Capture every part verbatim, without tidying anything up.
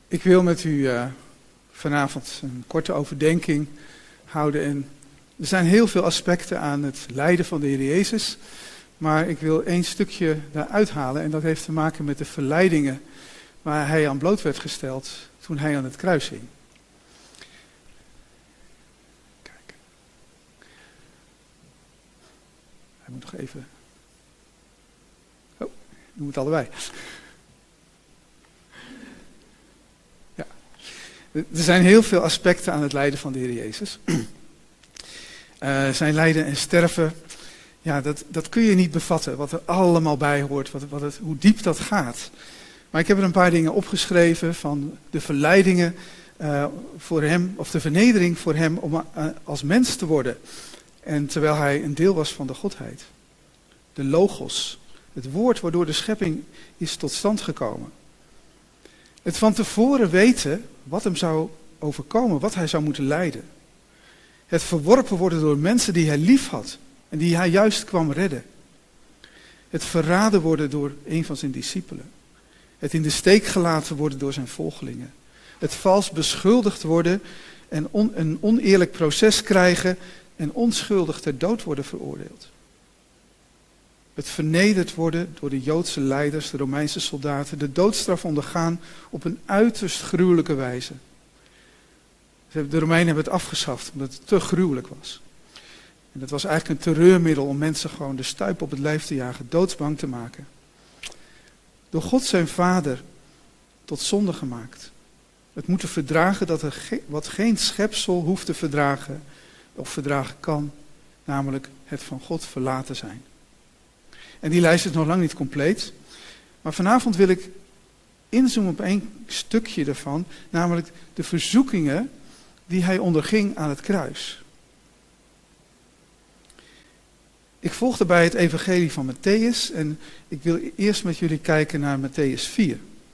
Ik wil met u uh, vanavond een korte overdenking houden. En er zijn heel veel aspecten aan het lijden van de Heer Jezus. Maar ik wil één stukje daaruit halen. En dat heeft te maken met de verleidingen waar hij aan bloot werd gesteld toen hij aan het kruis hing. Kijk. Hij moet nog even... Oh, ik doe het allebei. Ja. Er zijn heel veel aspecten aan het lijden van de Heer Jezus. Uh, zijn lijden en sterven, ja, dat, dat kun je niet bevatten, wat er allemaal bij hoort, wat, wat het, hoe diep dat gaat. Maar ik heb er een paar dingen opgeschreven van de verleidingen uh, voor hem, of de vernedering voor hem om uh, als mens te worden. En terwijl hij een deel was van de Godheid. De logos, het woord waardoor de schepping is tot stand gekomen. Het van tevoren weten wat hem zou overkomen, wat hij zou moeten lijden. Het verworpen worden door mensen die hij lief had en die hij juist kwam redden. Het verraden worden door een van zijn discipelen. Het in de steek gelaten worden door zijn volgelingen. Het vals beschuldigd worden en on, een oneerlijk proces krijgen en onschuldig ter dood worden veroordeeld. Het vernederd worden door de Joodse leiders, de Romeinse soldaten, de doodstraf ondergaan op een uiterst gruwelijke wijze. De Romeinen hebben het afgeschaft omdat het te gruwelijk was. En dat was eigenlijk een terreurmiddel om mensen gewoon de stuip op het lijf te jagen, doodsbang te maken. Door God zijn vader tot zonde gemaakt. Het moeten verdragen dat er ge- wat geen schepsel hoeft te verdragen of verdragen kan, namelijk het van God verlaten zijn. En die lijst is nog lang niet compleet, maar vanavond wil ik inzoomen op één stukje ervan, namelijk de verzoekingen die hij onderging aan het kruis. Ik volg daarbij het evangelie van Mattheüs en ik wil eerst met jullie kijken naar Mattheüs vier.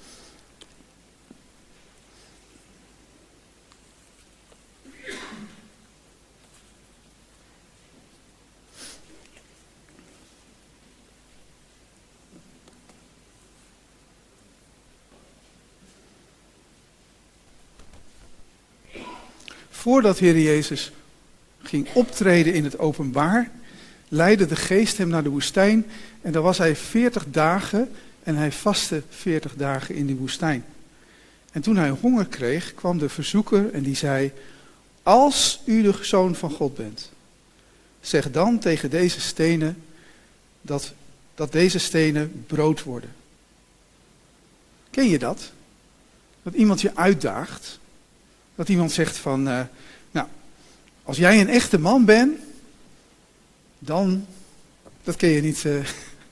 Voordat Heer Jezus ging optreden in het openbaar, leidde de geest hem naar de woestijn en daar was hij veertig dagen en hij vastte veertig dagen in die woestijn. En toen hij honger kreeg, kwam de verzoeker en die zei, als u de zoon van God bent, zeg dan tegen deze stenen dat, dat deze stenen brood worden. Ken je dat? Dat iemand je uitdaagt? Dat iemand zegt van, uh, nou, als jij een echte man bent, dan, dat ken je niet. Uh,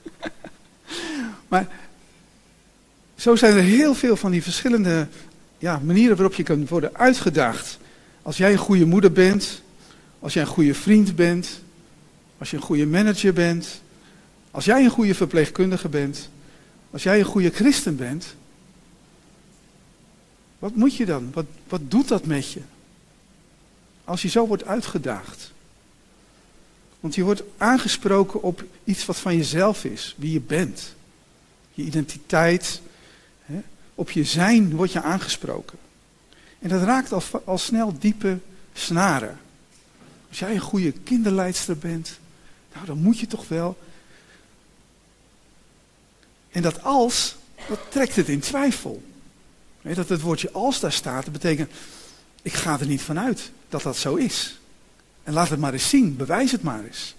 maar zo zijn er heel veel van die verschillende ja, manieren waarop je kan worden uitgedaagd. Als jij een goede moeder bent, als jij een goede vriend bent, als je een goede manager bent, als jij een goede verpleegkundige bent, als jij een goede christen bent. Wat moet je dan? Wat, wat doet dat met je? Als je zo wordt uitgedaagd. Want je wordt aangesproken op iets wat van jezelf is. Wie je bent. Je identiteit. Hè? Op je zijn word je aangesproken. En dat raakt al, al snel diepe snaren. Als jij een goede kinderleidster bent. Nou, dan moet je toch wel. En dat als, dat trekt het in twijfel. Weet, dat het woordje als daar staat, dat betekent, ik ga er niet vanuit dat dat zo is. En laat het maar eens zien, bewijs het maar eens.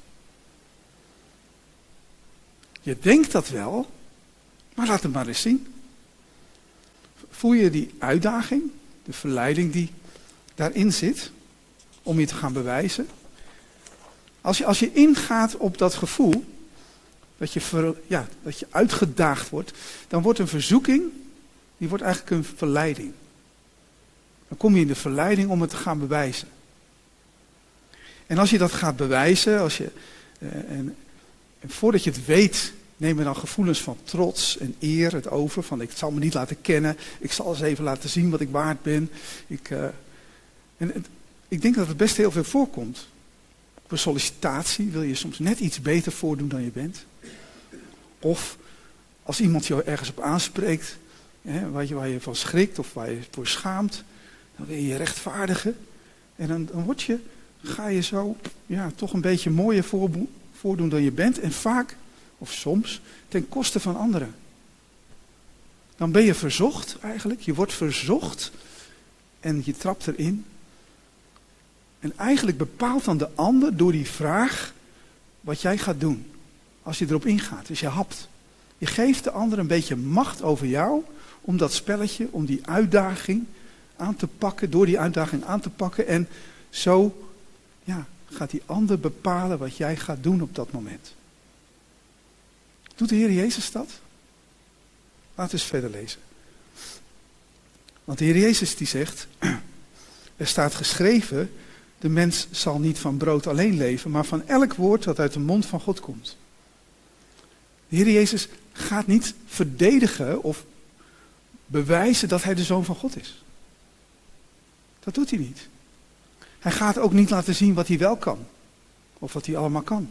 Je denkt dat wel, maar laat het maar eens zien. Voel je die uitdaging, de verleiding die daarin zit, om je te gaan bewijzen? Als je, als je ingaat op dat gevoel, dat je, ver, ja, dat je uitgedaagd wordt, dan wordt een verzoeking, die wordt eigenlijk een verleiding. Dan kom je in de verleiding om het te gaan bewijzen. En als je dat gaat bewijzen, als je, uh, en, en voordat je het weet, nemen dan gevoelens van trots en eer het over. Van ik zal me niet laten kennen, ik zal eens even laten zien wat ik waard ben. Ik, uh, en het, ik denk dat het best heel veel voorkomt. Op een sollicitatie wil je soms net iets beter voordoen dan je bent. Of als iemand je ergens op aanspreekt, hè, waar, je, waar je van schrikt of waar je voor schaamt, dan wil je je rechtvaardigen. En dan, dan word je, ga je zo ja, toch een beetje mooier voorbo- voordoen dan je bent. En vaak, of soms, ten koste van anderen. Dan ben je verzocht eigenlijk. Je wordt verzocht en je trapt erin. En eigenlijk bepaalt dan de ander door die vraag wat jij gaat doen. Als je erop ingaat, dus je hapt. Je geeft de ander een beetje macht over jou om dat spelletje, om die uitdaging aan te pakken, door die uitdaging aan te pakken. En zo ja, gaat die ander bepalen wat jij gaat doen op dat moment. Doet de Heer Jezus dat? Laten we eens verder lezen. Want de Heer Jezus die zegt, er staat geschreven, de mens zal niet van brood alleen leven, maar van elk woord dat uit de mond van God komt. De Heer Jezus gaat niet verdedigen of bewijzen dat hij de Zoon van God is. Dat doet hij niet. Hij gaat ook niet laten zien wat hij wel kan. Of wat hij allemaal kan.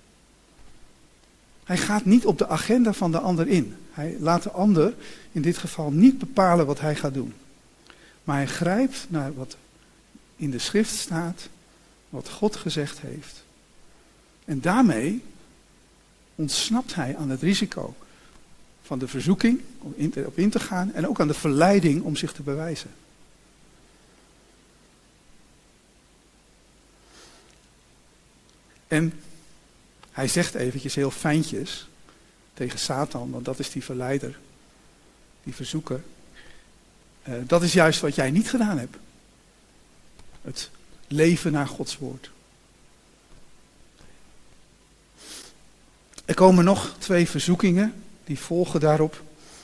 Hij gaat niet op de agenda van de ander in. Hij laat de ander in dit geval niet bepalen wat hij gaat doen. Maar hij grijpt naar wat in de schrift staat, wat God gezegd heeft. En daarmee ontsnapt hij aan het risico van de verzoeking om in te, op in te gaan en ook aan de verleiding om zich te bewijzen. En hij zegt eventjes heel fijntjes tegen Satan, want dat is die verleider, die verzoeker. Uh, dat is juist wat jij niet gedaan hebt. Het leven naar Gods woord. Er komen nog twee verzoekingen, die volgen daarop.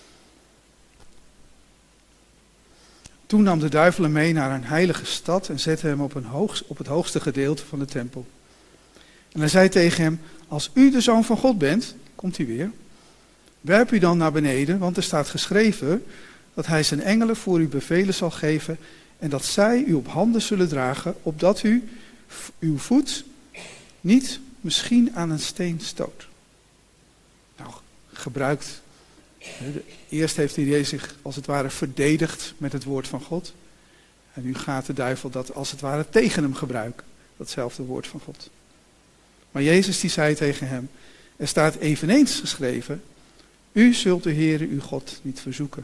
Toen nam de duivel hem mee naar een heilige stad en zette hem op, een hoogst, op het hoogste gedeelte van de tempel. En hij zei tegen hem, als u de Zoon van God bent, komt hij weer, werp u dan naar beneden, want er staat geschreven dat hij zijn engelen voor u bevelen zal geven en dat zij u op handen zullen dragen, opdat u uw voet niet misschien aan een steen stoot. Nou, gebruikt. Eerst heeft hij Jezus zich als het ware verdedigd met het woord van God. En nu gaat de duivel dat als het ware tegen hem gebruiken. Datzelfde woord van God. Maar Jezus die zei tegen hem, er staat eveneens geschreven, u zult de Heere uw God niet verzoeken.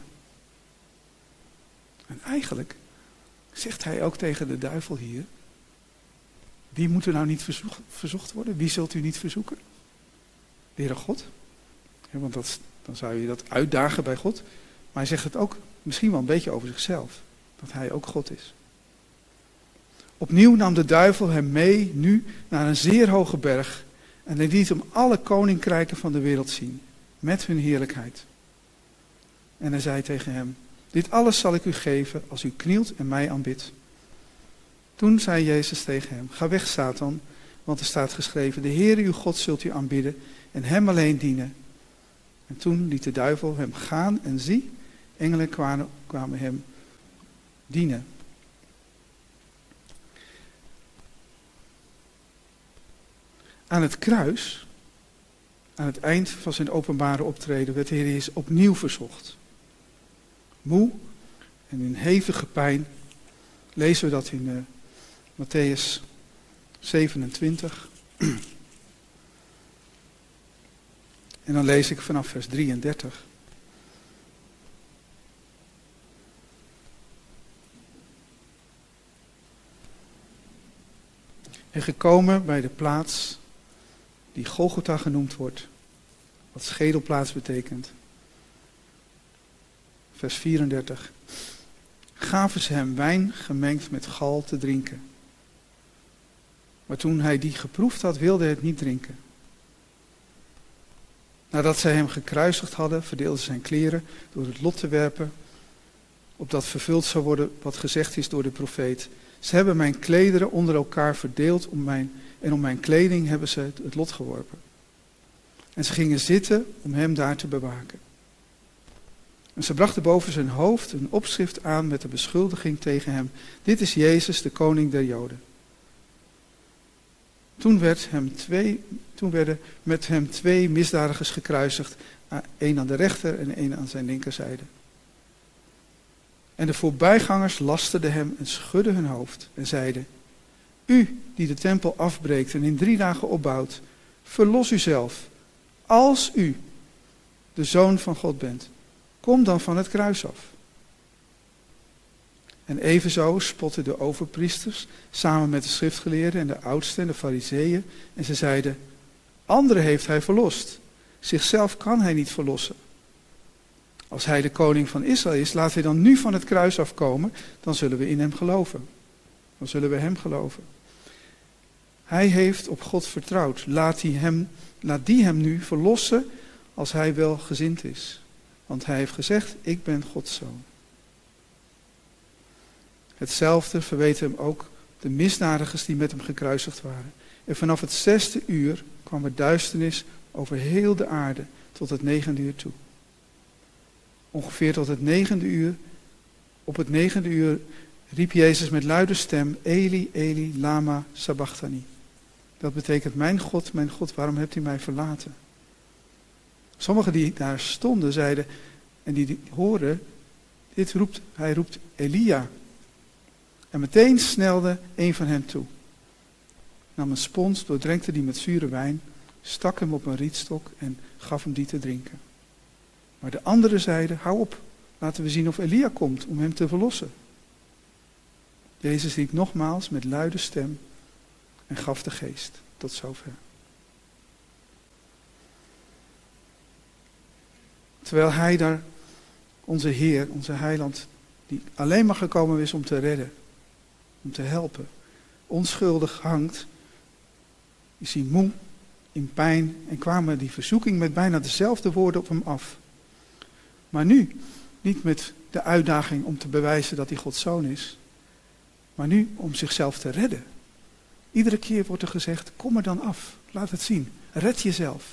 En eigenlijk zegt hij ook tegen de duivel hier, wie moet er nou niet verzocht, verzocht worden? Wie zult u niet verzoeken? De Heere God. Ja, want dat, dan zou je dat uitdagen bij God. Maar hij zegt het ook misschien wel een beetje over zichzelf. Dat hij ook God is. Opnieuw nam de duivel hem mee nu naar een zeer hoge berg. En hij liet hem alle koninkrijken van de wereld zien. Met hun heerlijkheid. En hij zei tegen hem, dit alles zal ik u geven als u knielt en mij aanbidt. Toen zei Jezus tegen hem, ga weg Satan, want er staat geschreven, de Heere uw God zult u aanbidden en hem alleen dienen. En toen liet de duivel hem gaan en zie, engelen kwamen, kwamen hem dienen. Aan het kruis, aan het eind van zijn openbare optreden, werd de Heer Jezus opnieuw verzocht. Moe en in hevige pijn lezen we dat in uh, Mattheüs zevenentwintig. En dan lees ik vanaf vers drieëndertig. En gekomen bij de plaats die Golgotha genoemd wordt, wat schedelplaats betekent. Vers vierendertig. Gaven ze hem wijn gemengd met gal te drinken. Maar toen hij die geproefd had, wilde hij het niet drinken. Nadat zij hem gekruisigd hadden, verdeelden ze zijn kleren door het lot te werpen, opdat vervuld zou worden wat gezegd is door de profeet. Ze hebben mijn klederen onder elkaar verdeeld om mijn, en om mijn kleding hebben ze het lot geworpen. En ze gingen zitten om hem daar te bewaken. En ze brachten boven zijn hoofd een opschrift aan met de beschuldiging tegen hem. Dit is Jezus, de koning der Joden. Toen, werd hem twee, toen werden met hem twee misdadigers gekruisigd, één aan de rechter en één aan zijn linkerzijde. En de voorbijgangers lasterden hem en schudden hun hoofd en zeiden: U die de tempel afbreekt en in drie dagen opbouwt, verlos uzelf, als u de Zoon van God bent. Kom dan van het kruis af. En evenzo spotten de overpriesters samen met de schriftgeleerden en de oudsten en de fariseeën. En ze zeiden: Anderen heeft hij verlost. Zichzelf kan hij niet verlossen. Als hij de koning van Israël is, laat hij dan nu van het kruis afkomen. Dan zullen we in hem geloven. Dan zullen we hem geloven. Hij heeft op God vertrouwd. Laat die hem, laat die hem nu verlossen als hij wel gezind is. Want hij heeft gezegd: ik ben Gods zoon. Hetzelfde verweten hem ook de misdadigers die met hem gekruisigd waren. En vanaf het zesde uur kwam er duisternis over heel de aarde tot het negende uur toe. Ongeveer tot het negende uur. Op het negende uur riep Jezus met luide stem: Eli, Eli, lama sabachthani. Dat betekent: mijn God, mijn God, waarom hebt u mij verlaten? Sommigen die daar stonden zeiden en die, die hoorden, dit roept, hij roept Elia. En meteen snelde een van hen toe. Nam een spons, doordrenkte die met zure wijn, stak hem op een rietstok en gaf hem die te drinken. Maar de anderen zeiden: hou op, laten we zien of Elia komt om hem te verlossen. Jezus riep nogmaals met luide stem en gaf de geest. Tot zover. Terwijl hij daar, onze Heer, onze Heiland, die alleen maar gekomen is om te redden, om te helpen, onschuldig hangt, is hij moe, in pijn en kwamen die verzoeking met bijna dezelfde woorden op hem af. Maar nu, niet met de uitdaging om te bewijzen dat hij Gods zoon is, maar nu om zichzelf te redden. Iedere keer wordt er gezegd: kom er dan af, laat het zien, red jezelf.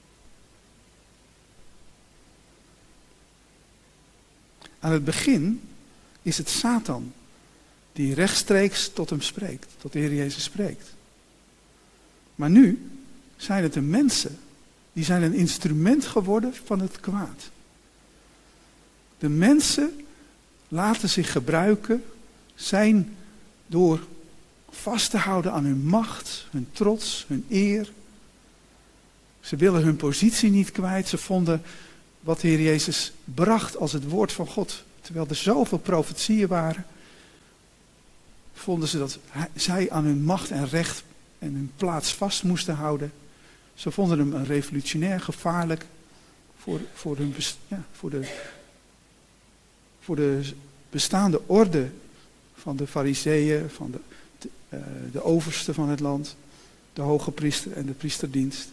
Aan het begin is het Satan die rechtstreeks tot hem spreekt, tot de Heer Jezus spreekt. Maar nu zijn het de mensen, die zijn een instrument geworden van het kwaad. De mensen laten zich gebruiken, zijn door vast te houden aan hun macht, hun trots, hun eer. Ze willen hun positie niet kwijt. Ze vonden wat de Heer Jezus bracht als het woord van God, terwijl er zoveel profetieën waren, vonden ze dat hij, zij aan hun macht en recht en hun plaats vast moesten houden. Ze vonden hem een revolutionair, gevaarlijk voor, voor, hun, ja, voor, de, voor de bestaande orde van de fariseeën, van de, de, uh, de overste van het land, de hoge priester en de priesterdienst.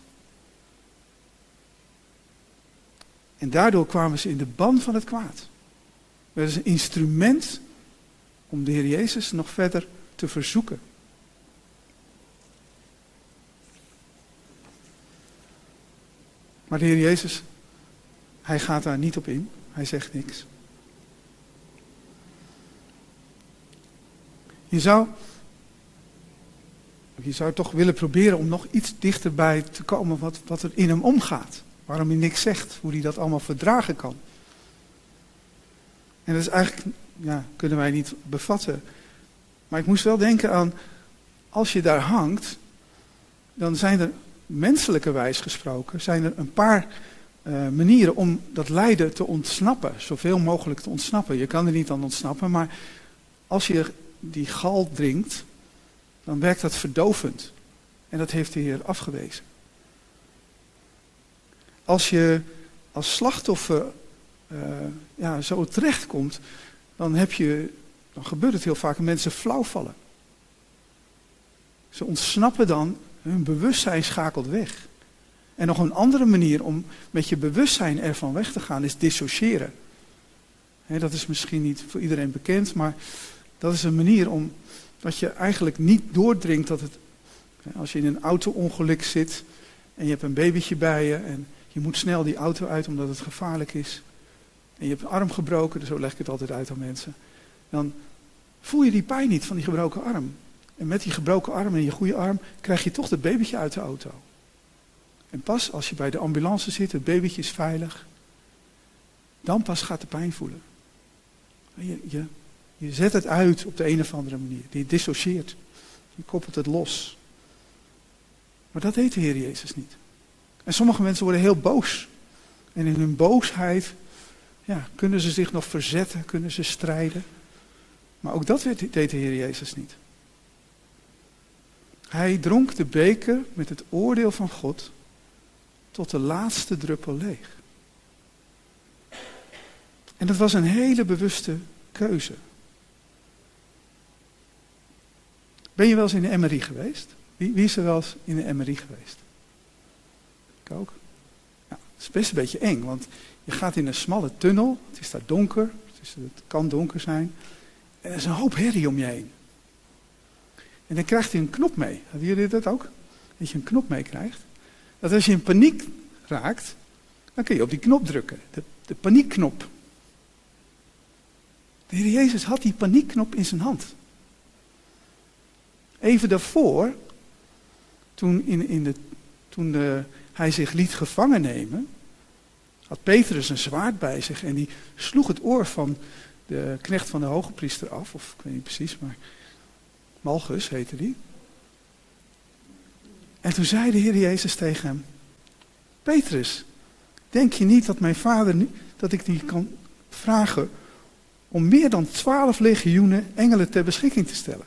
En daardoor kwamen ze in de ban van het kwaad. Het is een instrument om de Heer Jezus nog verder te verzoeken. Maar de Heer Jezus, hij gaat daar niet op in. Hij zegt niks. Je zou, je zou toch willen proberen om nog iets dichterbij te komen wat, wat er in hem omgaat. Waarom hij niks zegt, hoe hij dat allemaal verdragen kan. En dat is eigenlijk, ja, kunnen wij niet bevatten. Maar ik moest wel denken aan, als je daar hangt, dan zijn er, menselijkerwijs gesproken, zijn er een paar uh, manieren om dat lijden te ontsnappen. Zoveel mogelijk te ontsnappen. Je kan er niet aan ontsnappen, maar als je die gal drinkt, dan werkt dat verdovend. En dat heeft de Heer afgewezen. Als je als slachtoffer uh, ja, zo terechtkomt, dan, heb je, dan gebeurt het heel vaak dat mensen flauw vallen. Ze ontsnappen dan, hun bewustzijn schakelt weg. En nog een andere manier om met je bewustzijn ervan weg te gaan is dissociëren. He, dat is misschien niet voor iedereen bekend, maar dat is een manier om dat je eigenlijk niet doordringt dat het, als je in een auto-ongeluk zit en je hebt een babytje bij je en je moet snel die auto uit omdat het gevaarlijk is. En je hebt een arm gebroken, zo leg ik het altijd uit aan mensen. Dan voel je die pijn niet van die gebroken arm. En met die gebroken arm en je goede arm krijg je toch dat babytje uit de auto. En pas als je bij de ambulance zit, het babytje is veilig, dan pas gaat de pijn voelen. Je, je, je zet het uit op de een of andere manier. Je dissocieert. Je koppelt het los. Maar dat deed de Heer Jezus niet. En sommige mensen worden heel boos. En in hun boosheid ja, kunnen ze zich nog verzetten, kunnen ze strijden. Maar ook dat deed de Heer Jezus niet. Hij dronk de beker met het oordeel van God tot de laatste druppel leeg. En dat was een hele bewuste keuze. Ben je wel eens in de M R I geweest? Wie, wie is er wel eens in de M R I geweest? Ik ook. Ja, het is best een beetje eng, want je gaat in een smalle tunnel. Het is daar donker. Het, is, het kan donker zijn. En er is een hoop herrie om je heen. En dan krijgt hij een knop mee. Hadden jullie dat ook? Dat je een knop meekrijgt. Dat als je in paniek raakt, dan kun je op die knop drukken. De, de paniekknop. De Heer Jezus had die paniekknop in zijn hand. Even daarvoor, toen, in, in de, toen de, hij zich liet gevangen nemen, had Petrus een zwaard bij zich en die sloeg het oor van de knecht van de hoge priester af, of ik weet niet precies, maar Malchus heette die. En toen zei de Heer Jezus tegen hem, Petrus, denk je niet dat mijn vader, dat ik die kan vragen om meer dan twaalf legioenen engelen ter beschikking te stellen?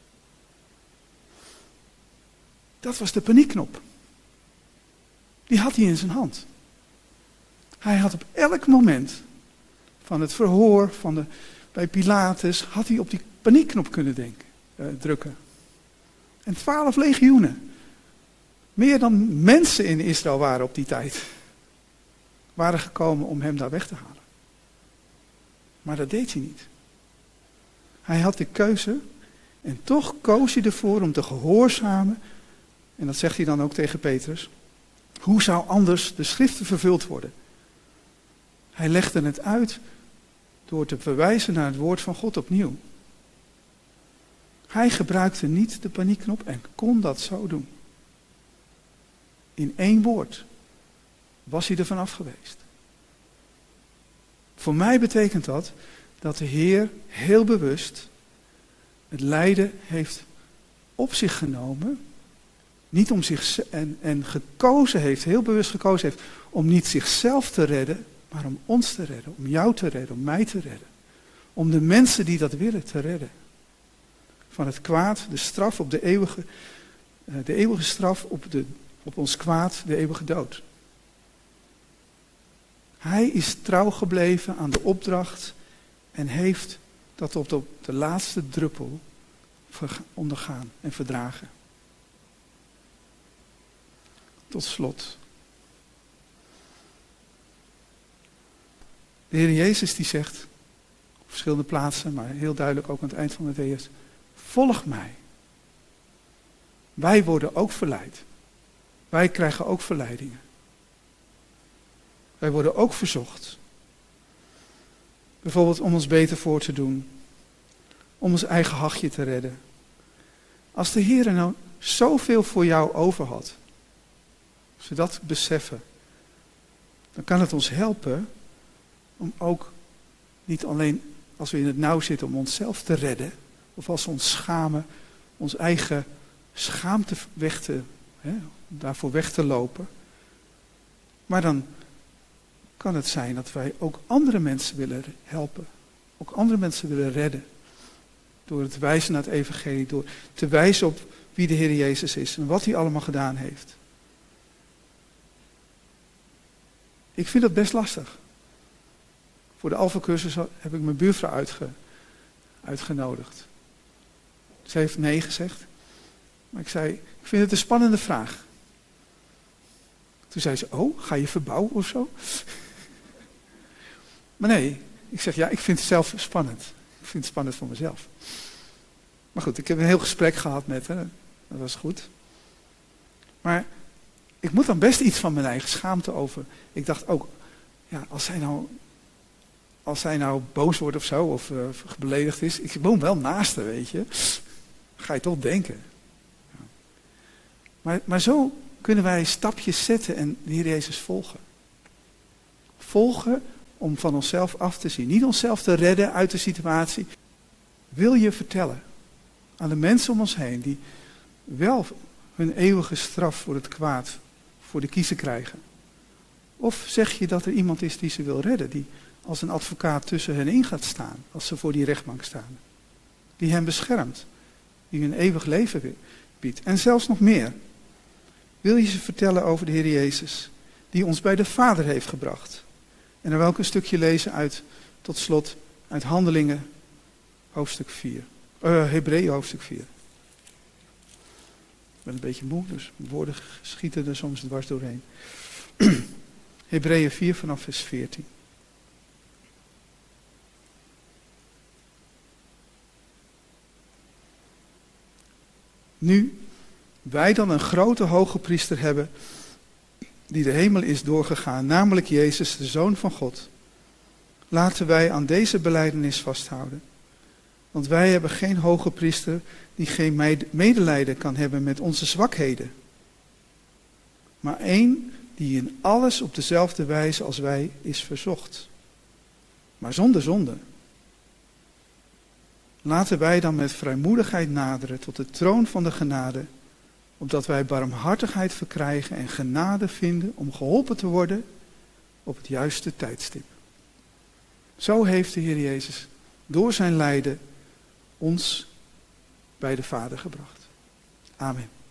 Dat was de paniekknop. Die had hij in zijn hand. Hij had op elk moment van het verhoor, van de, bij Pilatus, had hij op die paniekknop kunnen denken, uh, drukken. En twaalf legioenen. Meer dan mensen in Israël waren op die tijd. Waren gekomen om hem daar weg te halen. Maar dat deed hij niet. Hij had de keuze en toch koos hij ervoor om te gehoorzamen. En dat zegt hij dan ook tegen Petrus. Hoe zou anders de schriften vervuld worden? Hij legde het uit door te verwijzen naar het woord van God opnieuw. Hij gebruikte niet de paniekknop en kon dat zo doen. In één woord was hij ervan af geweest. Voor mij betekent dat dat de Heer heel bewust het lijden heeft op zich genomen. Niet om zich, en, en gekozen heeft, heel bewust gekozen heeft, om niet zichzelf te redden, maar om ons te redden, om jou te redden, om mij te redden. Om de mensen die dat willen te redden. Van het kwaad, de straf op de eeuwige, de eeuwige straf op, de, op ons kwaad, de eeuwige dood. Hij is trouw gebleven aan de opdracht en heeft dat op de, op de laatste druppel ondergaan en verdragen. Tot slot. De Heer Jezus die zegt, op verschillende plaatsen, maar heel duidelijk ook aan het eind van Mattheüs, volg mij. Wij worden ook verleid. Wij krijgen ook verleidingen. Wij worden ook verzocht. Bijvoorbeeld om ons beter voor te doen. Om ons eigen hachje te redden. Als de Heer nou zoveel voor jou over had. Als we dat beseffen. Dan kan het ons helpen. Om ook niet alleen als we in het nauw zitten om onszelf te redden. Of als we ons schamen. Ons eigen schaamte weg te, hè, daarvoor weg te lopen. Maar dan kan het zijn dat wij ook andere mensen willen helpen. Ook andere mensen willen redden. Door het wijzen naar het evangelie. Door te wijzen op wie de Heer Jezus is. En wat hij allemaal gedaan heeft. Ik vind dat best lastig. Voor de Alpha-cursus heb ik mijn buurvrouw uitge, uitgenodigd. Ze heeft nee gezegd. Maar ik zei, ik vind het een spannende vraag. Toen zei ze, oh, ga je verbouwen of zo? Maar nee, ik zeg, ja, ik vind het zelf spannend. Ik vind het spannend voor mezelf. Maar goed, ik heb een heel gesprek gehad met haar. Dat was goed. Maar ik moet dan best iets van mijn eigen schaamte over. Ik dacht ook, ja, als zij nou, als zij nou boos wordt of zo, of uh, beledigd is. Ik woon wel naast haar, weet je. Ga je toch denken. Ja. Maar, maar zo kunnen wij stapjes zetten en de Heer Jezus volgen. Volgen om van onszelf af te zien. Niet onszelf te redden uit de situatie. Wil je vertellen aan de mensen om ons heen die wel hun eeuwige straf voor het kwaad voor de kiezer krijgen? Of zeg je dat er iemand is die ze wil redden, die als een advocaat tussen hen in gaat staan, als ze voor die rechtbank staan? Die hen beschermt, die hun eeuwig leven biedt. En zelfs nog meer. Wil je ze vertellen over de Heer Jezus, die ons bij de Vader heeft gebracht? En dan wil ik een stukje lezen uit, tot slot, uit Handelingen, hoofdstuk vier. Uh, Hebreeën, hoofdstuk vier. Ik ben een beetje moe, dus woorden schieten er soms dwars doorheen. Hebreeën vier vanaf vers veertien. Nu wij dan een grote hoge priester hebben die de hemel is doorgegaan, namelijk Jezus, de Zoon van God. Laten wij aan deze belijdenis vasthouden. Want wij hebben geen hoge priester die geen medelijden kan hebben met onze zwakheden. Maar één die in alles op dezelfde wijze als wij is verzocht. Maar zonder zonde. Laten wij dan met vrijmoedigheid naderen tot de troon van de genade, opdat wij barmhartigheid verkrijgen en genade vinden om geholpen te worden op het juiste tijdstip. Zo heeft de Heer Jezus door zijn lijden ons bij de Vader gebracht. Amen.